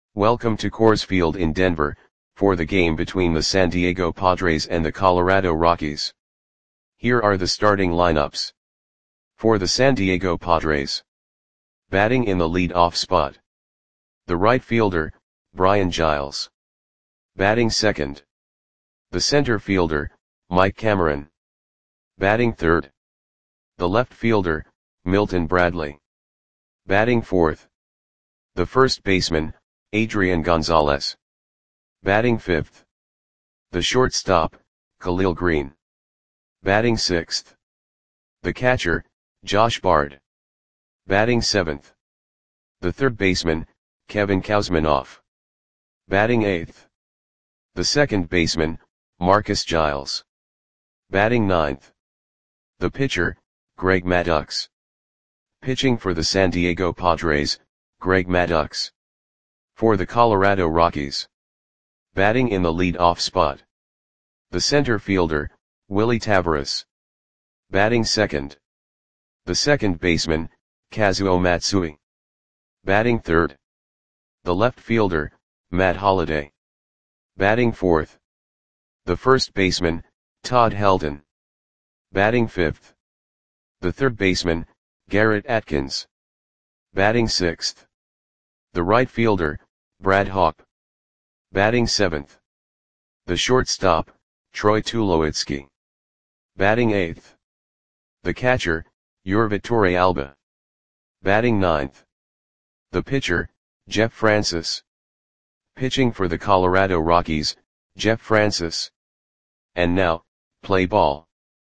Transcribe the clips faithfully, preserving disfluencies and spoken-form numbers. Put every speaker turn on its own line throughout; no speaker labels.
Welcome to Coors Field in Denver, for the game between the San Diego Padres and the Colorado Rockies. Here are the starting lineups. For the San Diego Padres. Batting in the lead-off spot. The right fielder, Brian Giles. Batting second. The center fielder, Mike Cameron. Batting third. The left fielder, Milton Bradley. Batting fourth. The first baseman, Adrian Gonzalez. Batting fifth. The shortstop, Khalil Greene. Batting sixth. The catcher, Josh Bard. Batting seventh. The third baseman, Kevin Kuzminoff. Batting eighth. The second baseman, Marcus Giles. Batting ninth. The pitcher, Greg Maddux. Pitching for the San Diego Padres, Greg Maddux. For the Colorado Rockies. Batting in the lead-off spot. The center fielder, Willie Taveras. Batting second. The second baseman, Kazuo Matsui. Batting third. The left fielder, Matt Holliday. Batting fourth. The first baseman, Todd Helton. Batting fifth. The third baseman, Garrett Atkins. Batting sixth. The right fielder, Brad Hawpe. Batting seventh. The shortstop, Troy Tulowitzki. Batting eighth. The catcher, Yorvi Torrealba. Batting ninth. The pitcher, Jeff Francis. Pitching for the Colorado Rockies, Jeff Francis. And now, play ball.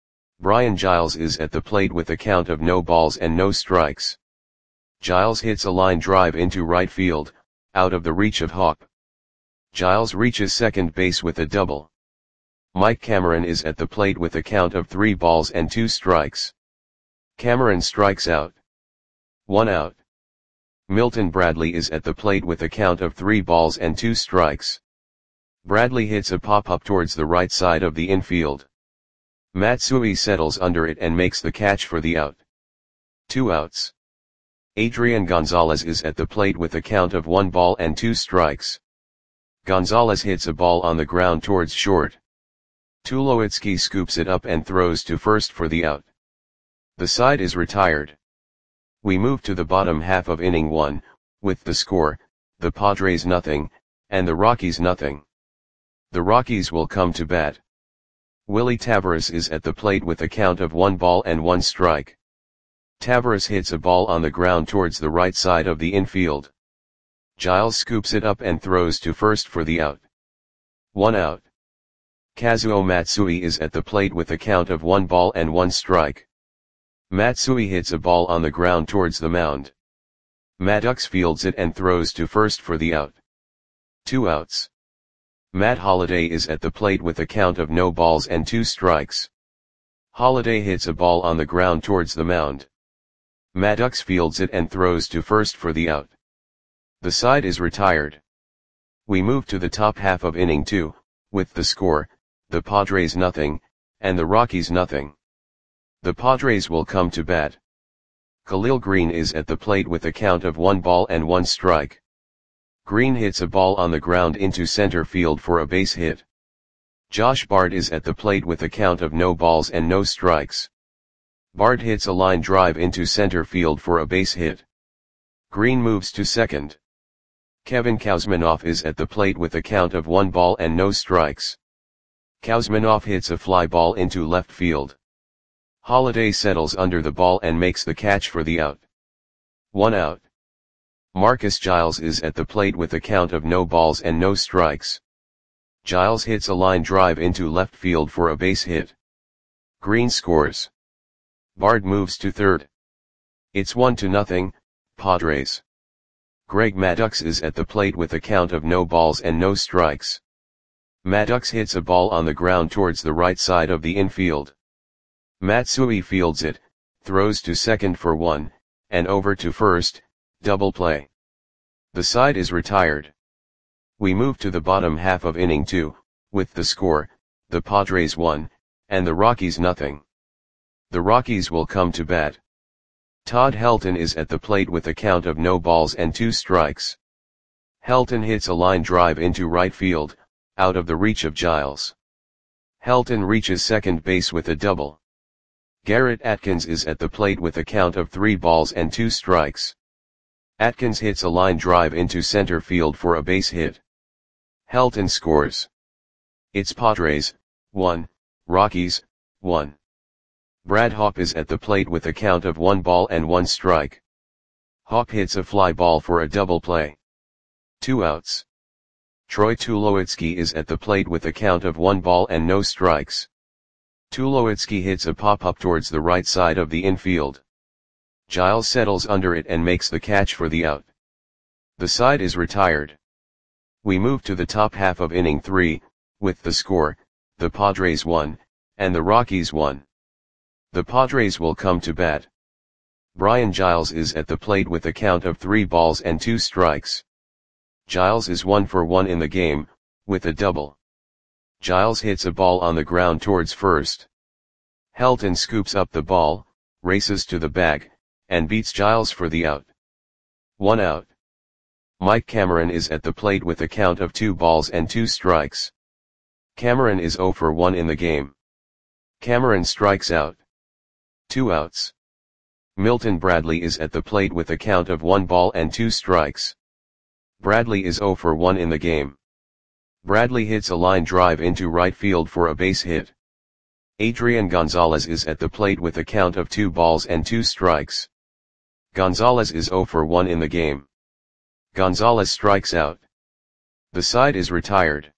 Brian Giles is at the plate with a count of no balls and no strikes. Giles hits a line drive into right field, out of the reach of Hawpe. Giles reaches second base with a double. Mike Cameron is at the plate with a count of three balls and two strikes. Cameron strikes out. One out. Milton Bradley is at the plate with a count of three balls and two strikes. Bradley hits a pop-up towards the right side of the infield. Matsui settles under it and makes the catch for the out. Two outs. Adrian Gonzalez is at the plate with a count of one ball and two strikes. Gonzalez hits a ball on the ground towards short. Tulowitzki scoops it up and throws to first for the out. The side is retired. We move to the bottom half of inning one, with the score, the Padres nothing, and the Rockies nothing. The Rockies will come to bat. Willie Taveras is at the plate with a count of one ball and one strike. Taveras hits a ball on the ground towards the right side of the infield. Giles scoops it up and throws to first for the out. One out. Kazuo Matsui is at the plate with a count of one ball and one strike. Matsui hits a ball on the ground towards the mound. Maddux fields it and throws to first for the out. Two outs. Matt Holliday is at the plate with a count of no balls and two strikes. Holliday hits a ball on the ground towards the mound. Maddux fields it and throws to first for the out. The side is retired. We move to the top half of inning two, with the score, the Padres nothing, and the Rockies nothing. The Padres will come to bat. Khalil Greene is at the plate with a count of one ball and one strike. Greene hits a ball on the ground into center field for a base hit. Josh Bard is at the plate with a count of no balls and no strikes. Bard hits a line drive into center field for a base hit. Greene moves to second. Kevin Kuzminoff is at the plate with a count of one ball and no strikes. Kuzminoff hits a fly ball into left field. Holliday settles under the ball and makes the catch for the out. One out. Marcus Giles is at the plate with a count of no balls and no strikes. Giles hits a line drive into left field for a base hit. Greene scores. Bard moves to third. It's one to nothing, Padres. Greg Maddux is at the plate with a count of no balls and no strikes. Maddux hits a ball on the ground towards the right side of the infield. Matsui fields it, throws to second for one, and over to first, double play. The side is retired. We move to the bottom half of inning two, with the score, the Padres one, and the Rockies nothing. The Rockies will come to bat. Todd Helton is at the plate with a count of no balls and two strikes. Helton hits a line drive into right field, out of the reach of Giles. Helton reaches second base with a double. Garrett Atkins is at the plate with a count of three balls and two strikes. Atkins hits a line drive into center field for a base hit. Helton scores. It's Padres, one, Rockies, one. Brad Hawpe is at the plate with a count of one ball and one strike. Hawpe hits a fly ball for a double play. Two outs. Troy Tulowitzki is at the plate with a count of one ball and no strikes. Tulowitzki hits a pop-up towards the right side of the infield. Giles settles under it and makes the catch for the out. The side is retired. We move to the top half of inning three, with the score, the Padres one, and the Rockies one. The Padres will come to bat. Brian Giles is at the plate with a count of three balls and two strikes. Giles is one for one in the game, with a double. Giles hits a ball on the ground towards first. Helton scoops up the ball, races to the bag, and beats Giles for the out. One out. Mike Cameron is at the plate with a count of two balls and two strikes. Cameron is zero for one in the game. Cameron strikes out. Two outs. Milton Bradley is at the plate with a count of one ball and two strikes. Bradley is zero for one in the game. Bradley hits a line drive into right field for a base hit. Adrian Gonzalez is at the plate with a count of two balls and two strikes. Gonzalez is zero for one in the game. Gonzalez strikes out. The side is retired.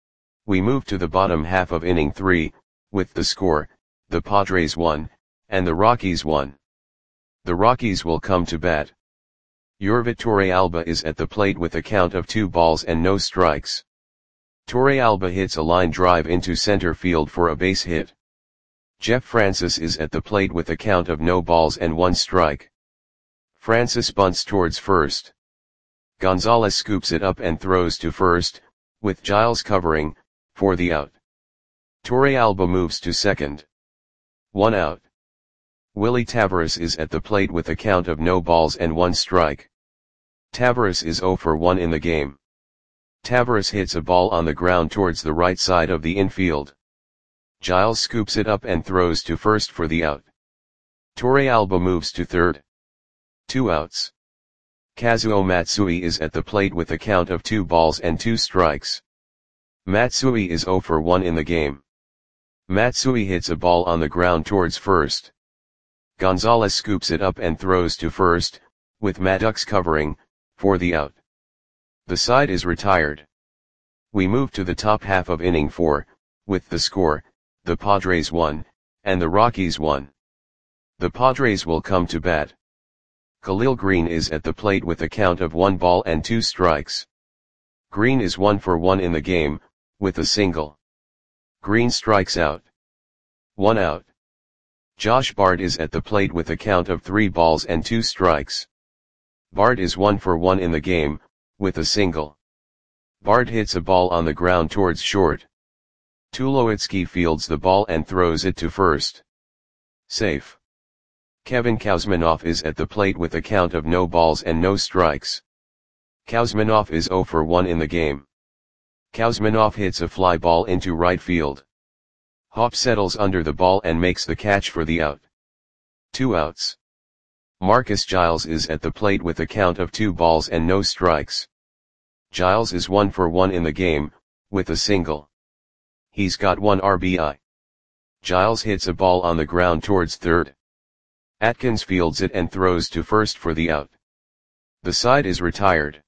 We move to the bottom half of inning three, with the score, the Padres one, and the Rockies one. The Rockies will come to bat. Yorvit Torrealba is at the plate with a count of two balls and no strikes. Torrealba hits a line drive into center field for a base hit. Jeff Francis is at the plate with a count of no balls and one strike. Francis bunts towards first. Gonzalez scoops it up and throws to first, with Giles covering, for the out. Torrealba moves to second. One out. Willie Tavares is at the plate with a count of no balls and one strike. Tavares is zero for one in the game. Tavares hits a ball on the ground towards the right side of the infield. Giles scoops it up and throws to first for the out. Torrealba moves to third. Two outs. Kazuo Matsui is at the plate with a count of two balls and two strikes. Matsui is zero for one in the game. Matsui hits a ball on the ground towards first. Gonzalez scoops it up and throws to first, with Maddox covering, for the out. The side is retired. We move to the top half of inning four, with the score, the Padres one, and the Rockies one. The Padres will come to bat. Khalil Green is at the plate with a count of one ball and two strikes. Green is one for one in the game, with a single. Green strikes out. One out. Josh Bard is at the plate with a count of three balls and two strikes. Bard is one for one in the game, with a single. Bard hits a ball on the ground towards short. Tulowitzki fields the ball and throws it to first. Safe. Kevin Kouzmanoff is at the plate with a count of no balls and no strikes. Kouzmanoff is zero for one in the game. Kouzmanoff hits a fly ball into right field. Hawpe settles under the ball and makes the catch for the out. Two outs. Marcus Giles is at the plate with a count of two balls and no strikes. Giles is one for one in the game, with a single. He's got one R B I. Giles hits a ball on the ground towards third. Atkins fields it and throws to first for the out. The side is retired.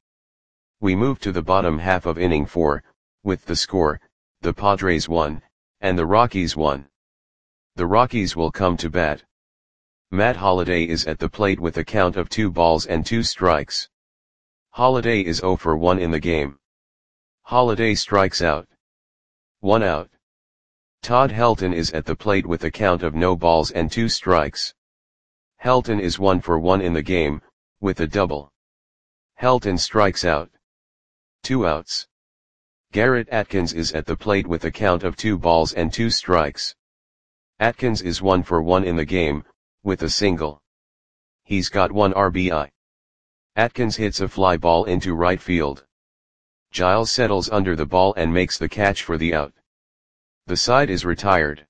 We move to the bottom half of inning four, with the score, the Padres one, and the Rockies one. The Rockies will come to bat. Matt Holliday is at the plate with a count of two balls and two strikes. Holliday is zero for one in the game. Holliday strikes out. One out. Todd Helton is at the plate with a count of no balls and two strikes. Helton is one for one in the game, with a double. Helton strikes out. Two outs. Garrett Atkins is at the plate with a count of two balls and two strikes. Atkins is one for one in the game, with a single. He's got one R B I. Atkins hits a fly ball into right field. Giles settles under the ball and makes the catch for the out. The side is retired.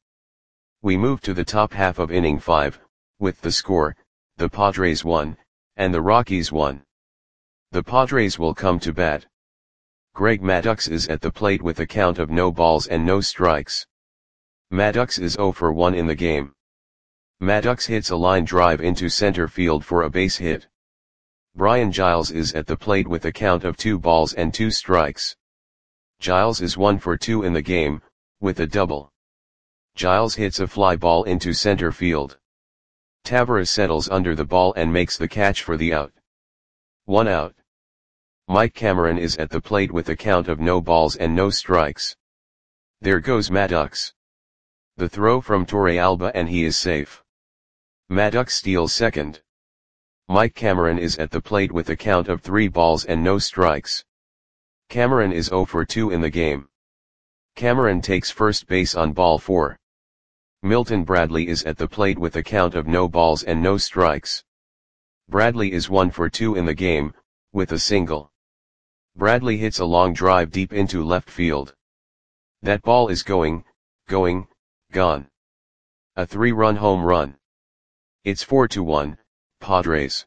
We move to the top half of inning five, with the score, the Padres one, and the Rockies one. The Padres will come to bat. Greg Maddux is at the plate with a count of no balls and no strikes. Maddux is zero for one in the game. Maddux hits a line drive into center field for a base hit. Brian Giles is at the plate with a count of two balls and two strikes. Giles is one for two in the game, with a double. Giles hits a fly ball into center field. Taveras settles under the ball and makes the catch for the out. One out. Mike Cameron is at the plate with a count of no balls and no strikes. There goes Maddux. The throw from Torrealba and he is safe. Maddux steals second. Mike Cameron is at the plate with a count of three balls and no strikes. Cameron is zero for two in the game. Cameron takes first base on ball four. Milton Bradley is at the plate with a count of no balls and no strikes. Bradley is one for two in the game, with a single. Bradley hits a long drive deep into left field. That ball is going, going, gone. A three-run home run. It's four to one, Padres.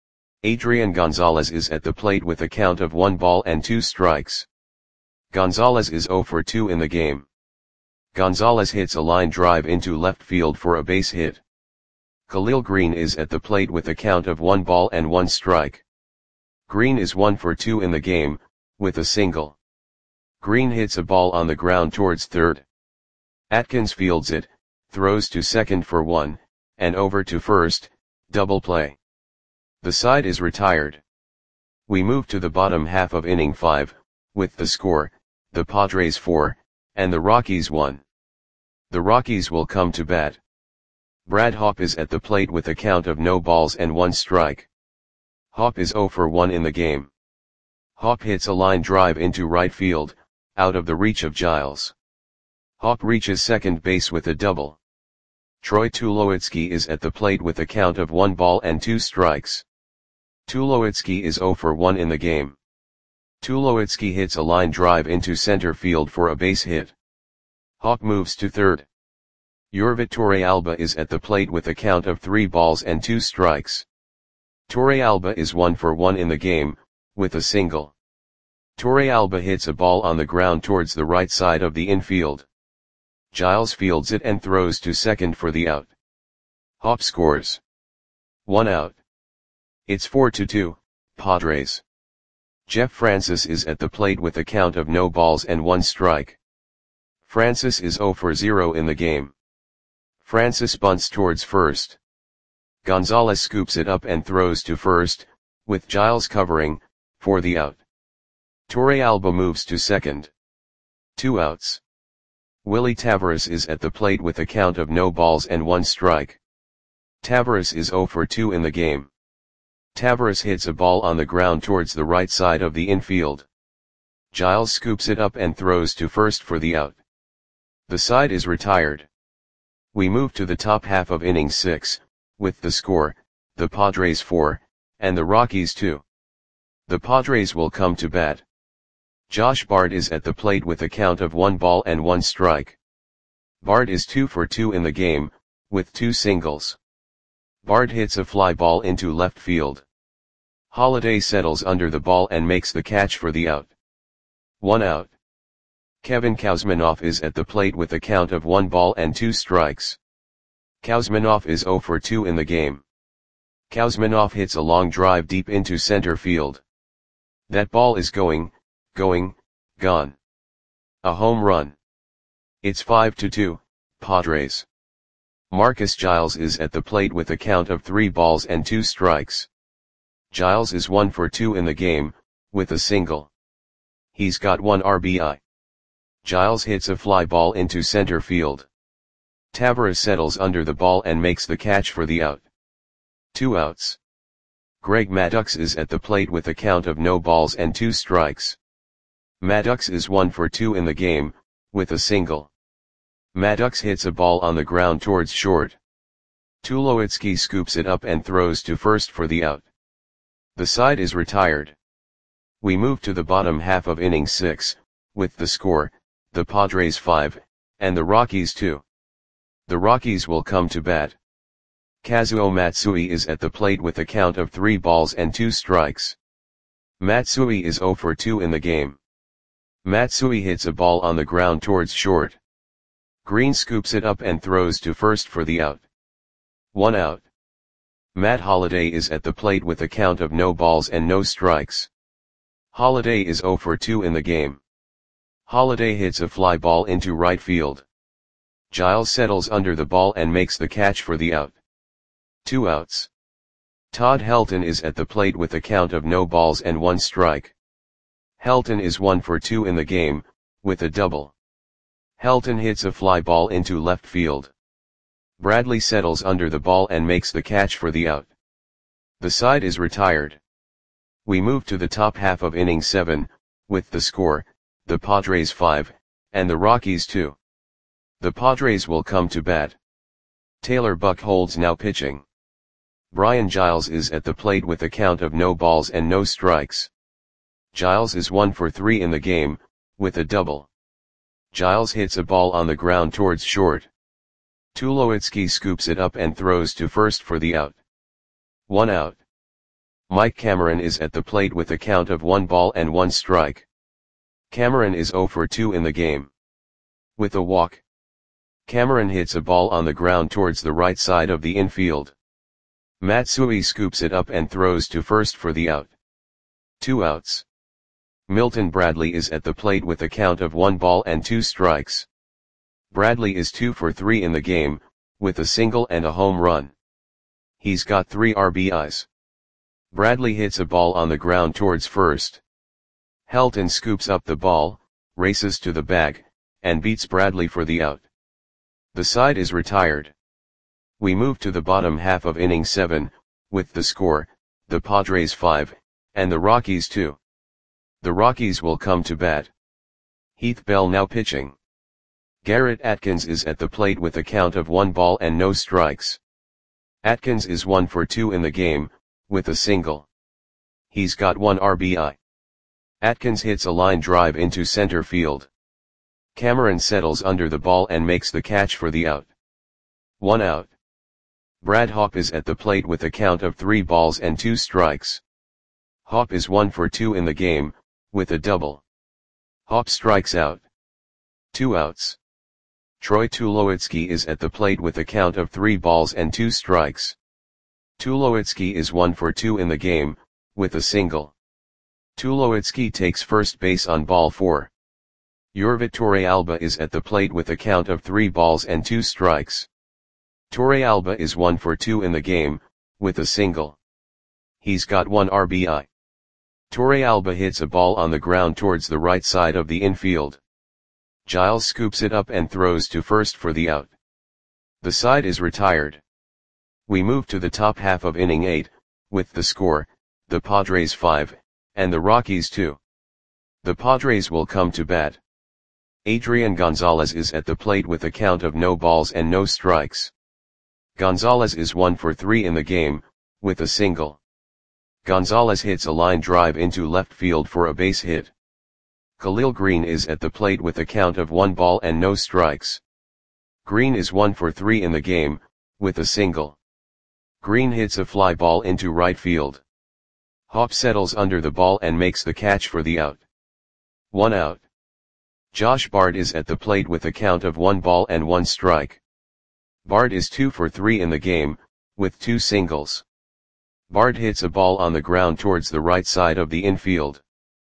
Adrian Gonzalez is at the plate with a count of one ball and two strikes. Gonzalez is zero for two in the game. Gonzalez hits a line drive into left field for a base hit. Khalil Green is at the plate with a count of one ball and one strike. Green is one for two in the game, with a single. Green hits a ball on the ground towards third. Atkins fields it, throws to second for one, and over to first, double play. The side is retired. We move to the bottom half of inning five, with the score, the Padres four, and the Rockies one. The Rockies will come to bat. Brad Hawpe is at the plate with a count of no balls and one strike. Hawpe is zero for one in the game. Hawpe hits a line drive into right field, out of the reach of Giles. Hawpe reaches second base with a double. Troy Tulowitzki is at the plate with a count of one ball and two strikes. Tulowitzki is zero for one in the game. Tulowitzki hits a line drive into center field for a base hit. Hawpe moves to third. Yorvit Torrealba is at the plate with a count of three balls and two strikes. Torrealba is one for one in the game, with a single. Torrealba hits a ball on the ground towards the right side of the infield. Giles fields it and throws to second for the out. Hawpe scores. One out. It's four to two, Padres. Jeff Francis is at the plate with a count of no balls and one strike. Francis is zero for zero in the game. Francis bunts towards first. Gonzalez scoops it up and throws to first, with Giles covering, for the out. Torrealba moves to second. Two outs. Willie Taveras is at the plate with a count of no balls and one strike. Taveras is zero for two in the game. Taveras hits a ball on the ground towards the right side of the infield. Giles scoops it up and throws to first for the out. The side is retired. We move to the top half of inning six, with the score, the Padres four, and the Rockies two. The Padres will come to bat. Josh Bard is at the plate with a count of one ball and one strike. Bard is two for two in the game, with two singles. Bard hits a fly ball into left field. Holiday settles under the ball and makes the catch for the out. One out. Kevin Kouzmanoff is at the plate with a count of one ball and two strikes. Kouzmanoff is zero for two in the game. Kouzmanoff hits a long drive deep into center field. That ball is going, going, gone. A home run. It's five to two, Padres. Marcus Giles is at the plate with a count of three balls and two strikes. Giles is one for two in the game, with a single. He's got one R B I. Giles hits a fly ball into center field. Taveras settles under the ball and makes the catch for the out. Two outs. Greg Maddux is at the plate with a count of no balls and two strikes. Maddux is one for two in the game, with a single. Maddux hits a ball on the ground towards short. Tulowitzki scoops it up and throws to first for the out. The side is retired. We move to the bottom half of inning six, with the score, the Padres five, and the Rockies two. The Rockies will come to bat. Kazuo Matsui is at the plate with a count of three balls and two strikes. Matsui is zero for two in the game. Matsui hits a ball on the ground towards short. Green scoops it up and throws to first for the out. One out. Matt Holliday is at the plate with a count of no balls and no strikes. Holliday is zero for two in the game. Holliday hits a fly ball into right field. Giles settles under the ball and makes the catch for the out. Two outs. Todd Helton is at the plate with a count of no balls and one strike. Helton is one for two in the game, with a double. Helton hits a fly ball into left field. Bradley settles under the ball and makes the catch for the out. The side is retired. We move to the top half of inning seven, with the score, the Padres five, and the Rockies two. The Padres will come to bat. Taylor Buchholz now pitching. Brian Giles is at the plate with a count of no balls and no strikes. Giles is one for three in the game, with a double. Giles hits a ball on the ground towards short. Tulowitzki scoops it up and throws to first for the out. One out. Mike Cameron is at the plate with a count of one ball and one strike. Cameron is zero for two in the game. With a walk. Cameron hits a ball on the ground towards the right side of the infield. Matsui scoops it up and throws to first for the out. Two outs. Milton Bradley is at the plate with a count of one ball and two strikes. Bradley is two for three in the game, with a single and a home run. He's got three R B Is. Bradley hits a ball on the ground towards first. Helton scoops up the ball, races to the bag, and beats Bradley for the out. The side is retired. We move to the bottom half of inning seven, with the score, the Padres five, and the Rockies two. The Rockies will come to bat. Heath Bell now pitching. Garrett Atkins is at the plate with a count of one ball and no strikes. Atkins is one for two in the game, with a single. He's got one R B I. Atkins hits a line drive into center field. Cameron settles under the ball and makes the catch for the out. One out. Brad Hawpe is at the plate with a count of three balls and two strikes. Hawpe is one for two in the game, with a double. Hawpe strikes out. Two outs. Troy Tulowitzki is at the plate with a count of three balls and two strikes. Tulowitzki is one for two in the game, with a single. Tulowitzki takes first base on ball four. Yorvit Torrealba is at the plate with a count of three balls and two strikes. Torrealba is one for two in the game, with a single. He's got one R B I. Torrealba hits a ball on the ground towards the right side of the infield. Giles scoops it up and throws to first for the out. The side is retired. We move to the top half of inning eight, with the score, the Padres five, and the Rockies two. The Padres will come to bat. Adrian Gonzalez is at the plate with a count of no balls and no strikes. Gonzalez is one for three in the game, with a single. Gonzalez hits a line drive into left field for a base hit. Khalil Green is at the plate with a count of one ball and no strikes. Green is one for three in the game, with a single. Green hits a fly ball into right field. Hawpe settles under the ball and makes the catch for the out. One out. Josh Bard is at the plate with a count of one ball and one strike. Bard is two for three in the game, with two singles. Bard hits a ball on the ground towards the right side of the infield.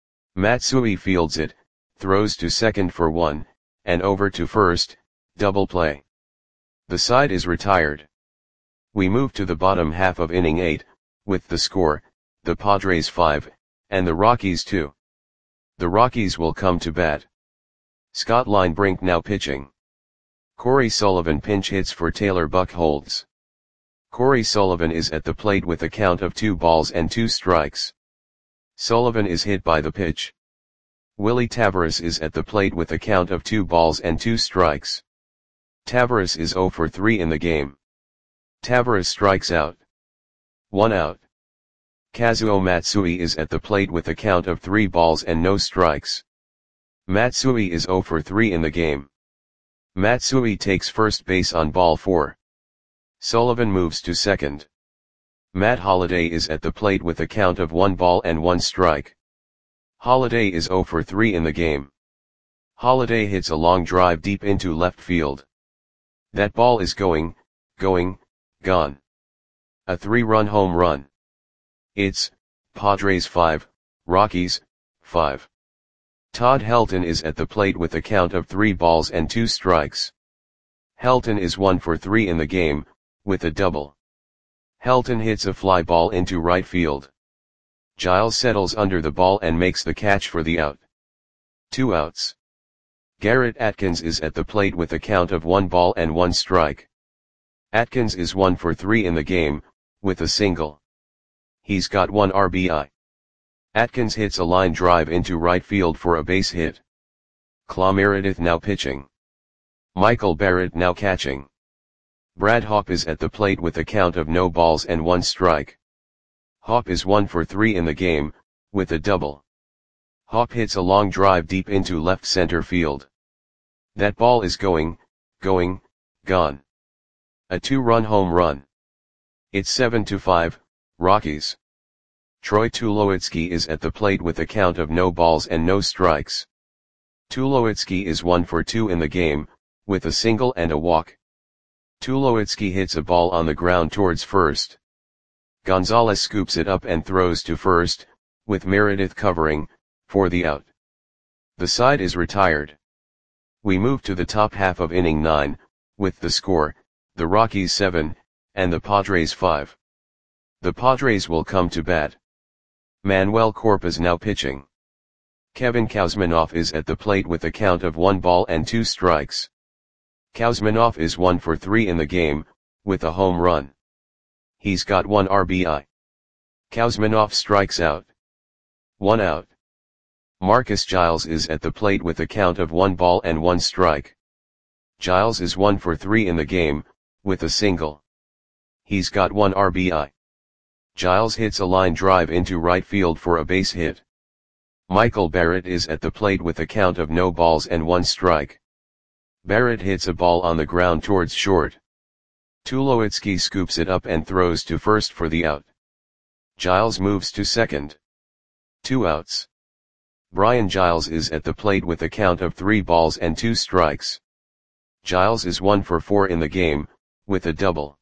Matsui fields it, throws to second for one, and over to first, double play. The side is retired. We move to the bottom half of inning eight, with the score, the Padres five, and the Rockies two. The Rockies will come to bat. Scott Linebrink now pitching. Corey Sullivan pinch hits for Taylor Buchholz. Corey Sullivan is at the plate with a count of two balls and two strikes. Sullivan is hit by the pitch. Willie Tavares is at the plate with a count of two balls and two strikes. Tavares is zero for three in the game. Tavares strikes out. One out. Kazuo Matsui is at the plate with a count of three balls and no strikes. Matsui is zero for three in the game. Matsui takes first base on ball four. Sullivan moves to second. Matt Holliday is at the plate with a count of one ball and one strike. Holliday is zero for three in the game. Holliday hits a long drive deep into left field. That ball is going, going, gone. A three-run home run. It's Padres five, Rockies five. Todd Helton is at the plate with a count of three balls and two strikes. Helton is one for three in the game, with a double. Helton hits a fly ball into right field. Giles settles under the ball and makes the catch for the out. Two outs. Garrett Atkins is at the plate with a count of one ball and one strike. Atkins is one for three in the game, with a single. He's got one R B I. Atkins hits a line drive into right field for a base hit. Clay Meredith now pitching. Michael Barrett now catching. Brad Hawpe is at the plate with a count of no balls and one strike. Hawpe is one for three in the game, with a double. Hawpe hits a long drive deep into left center field. That ball is going, going, gone. A two-run home run. It's seven to five, Rockies. Troy Tulowitzki is at the plate with a count of no balls and no strikes. Tulowitzki is one for two in the game, with a single and a walk. Tulowitzki hits a ball on the ground towards first. Gonzalez scoops it up and throws to first, with Meredith covering, for the out. The side is retired. We move to the top half of inning nine, with the score, the Rockies seven, and the Padres five. The Padres will come to bat. Manuel Corpus now pitching. Kevin Kouzmanoff is at the plate with a count of one ball and two strikes. Kouzmanoff is one for three in the game, with a home run. He's got one R B I. Kouzmanoff strikes out. One out. Marcus Giles is at the plate with a count of one ball and one strike. Giles is one for three in the game, with a single. He's got one R B I. Giles hits a line drive into right field for a base hit. Michael Barrett is at the plate with a count of no balls and one strike. Barrett hits a ball on the ground towards short. Tulowitzki scoops it up and throws to first for the out. Giles moves to second. Two outs. Brian Giles is at the plate with a count of three balls and two strikes. Giles is one for four in the game, with a double.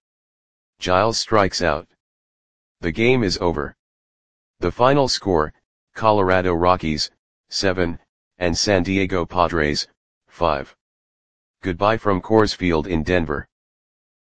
Giles strikes out. The game is over. The final score, Colorado Rockies, seven, and San Diego Padres, five. Goodbye from Coors Field in Denver.